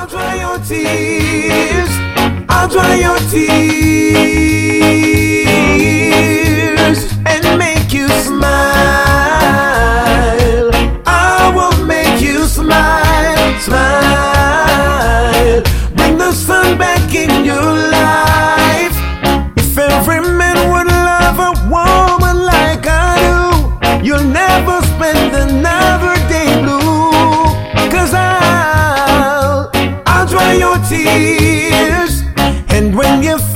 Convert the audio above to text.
I'll dry your tears. I'll dry your tears and make you smile. I will make you smile, smile. Bring the sun back in your life. If every man would love a woman like I do, you'll never spend another day blue. 'Cause I'll dry your tears, and when you